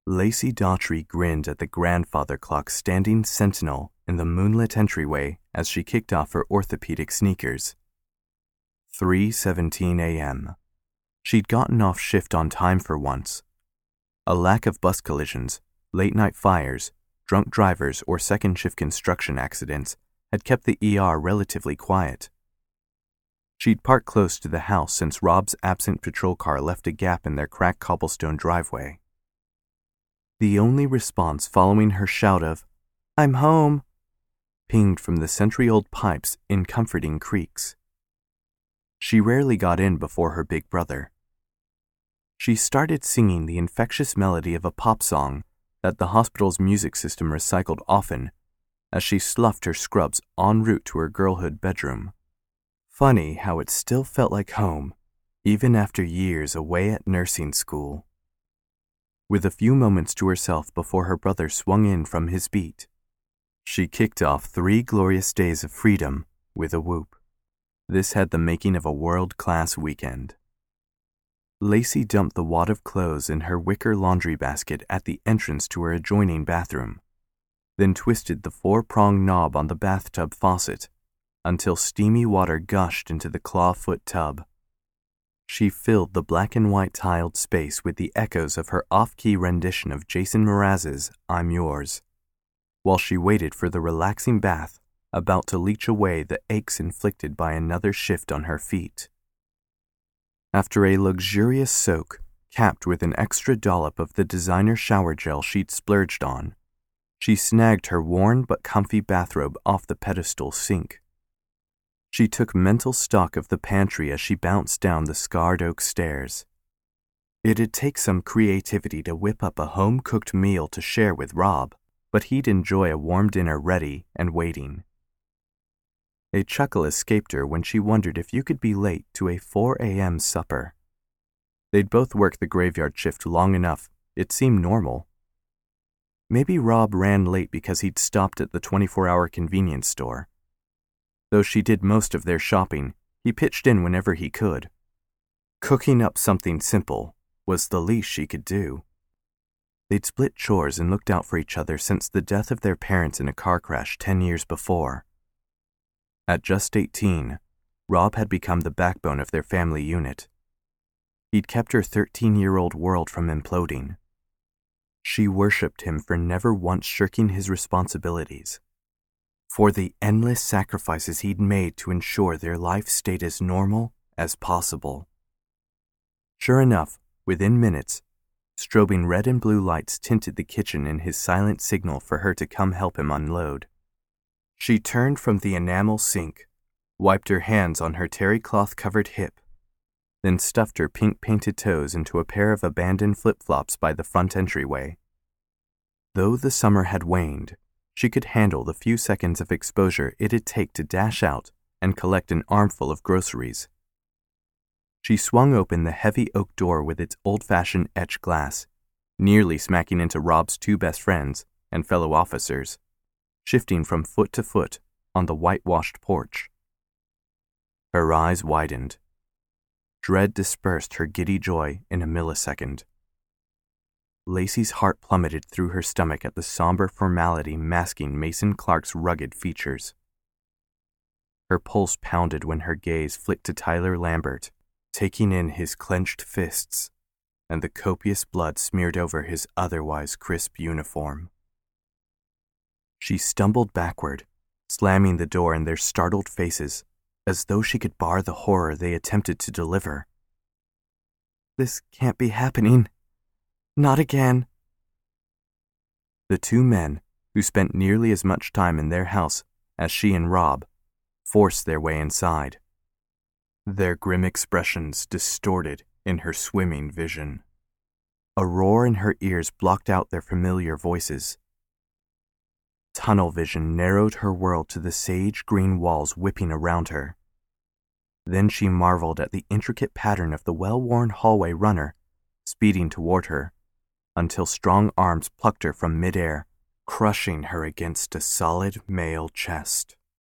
Lacey Daughtry grinned at the grandfather clock standing sentinel in the moonlit entryway as she kicked off her orthopedic sneakers. 3:17 a.m. She'd gotten off shift on time for once. A lack of bus collisions, late-night fires, drunk drivers, or second-shift construction accidents had kept the ER relatively quiet. She'd parked close to the house since Rob's absent patrol car left a gap in their cracked cobblestone driveway. The only response following her shout of, "I'm home," pinged from the century-old pipes in comforting creaks. She rarely got in before her big brother. She started singing the infectious melody of a pop song that the hospital's music system recycled often as she sloughed her scrubs en route to her girlhood bedroom. Funny how it still felt like home, even after years away at nursing school. With a few moments to herself before her brother swung in from his beat, she kicked off 3 glorious days of freedom with a whoop. This had the making of a world-class weekend. Lacey dumped the wad of clothes in her wicker laundry basket at the entrance to her adjoining bathroom, then twisted the 4-pronged knob on the bathtub faucet until steamy water gushed into the clawfoot tub. She filled the black and white tiled space with the echoes of her off-key rendition of Jason Mraz's "I'm Yours," while she waited for the relaxing bath about to leach away the aches inflicted by another shift on her feet. After a luxurious soak, capped with an extra dollop of the designer shower gel she'd splurged on, she snagged her worn but comfy bathrobe off the pedestal sink. She took mental stock of the pantry as she bounced down the scarred oak stairs. It'd take some creativity to whip up a home-cooked meal to share with Rob, but he'd enjoy a warm dinner ready and waiting. A chuckle escaped her when she wondered if you could be late to a 4 a.m. supper. They'd both worked the graveyard shift long enough, it seemed normal. Maybe Rob ran late because he'd stopped at the 24-hour convenience store. Though she did most of their shopping, he pitched in whenever he could. Cooking up something simple was the least she could do. They'd split chores and looked out for each other since the death of their parents in a car crash 10 years before. At just 18, Rob had become the backbone of their family unit. He'd kept her 13-year-old world from imploding. She worshipped him for never once shirking his responsibilities, for the endless sacrifices he'd made to ensure their life stayed as normal as possible. Sure enough, within minutes, strobing red and blue lights tinted the kitchen in his silent signal for her to come help him unload. She turned from the enamel sink, wiped her hands on her terry cloth-covered hip, then stuffed her pink-painted toes into a pair of abandoned flip-flops by the front entryway. Though the summer had waned, she could handle the few seconds of exposure it'd take to dash out and collect an armful of groceries. She swung open the heavy oak door with its old-fashioned etched glass, nearly smacking into Rob's 2 best friends and fellow officers, shifting from foot to foot on the whitewashed porch. Her eyes widened. Dread dispersed her giddy joy in a millisecond. Lacey's heart plummeted through her stomach at the somber formality masking Mason Clark's rugged features. Her pulse pounded when her gaze flicked to Tyler Lambert, taking in his clenched fists and the copious blood smeared over his otherwise crisp uniform. She stumbled backward, slamming the door in their startled faces, as though she could bar the horror they attempted to deliver. "This can't be happening. Not again." The 2 men, who spent nearly as much time in their house as she and Rob, forced their way inside. Their grim expressions distorted in her swimming vision. A roar in her ears blocked out their familiar voices. Tunnel vision narrowed her world to the sage-green walls whipping around her. Then she marveled at the intricate pattern of the well-worn hallway runner speeding toward her, until strong arms plucked her from midair, crushing her against a solid male chest.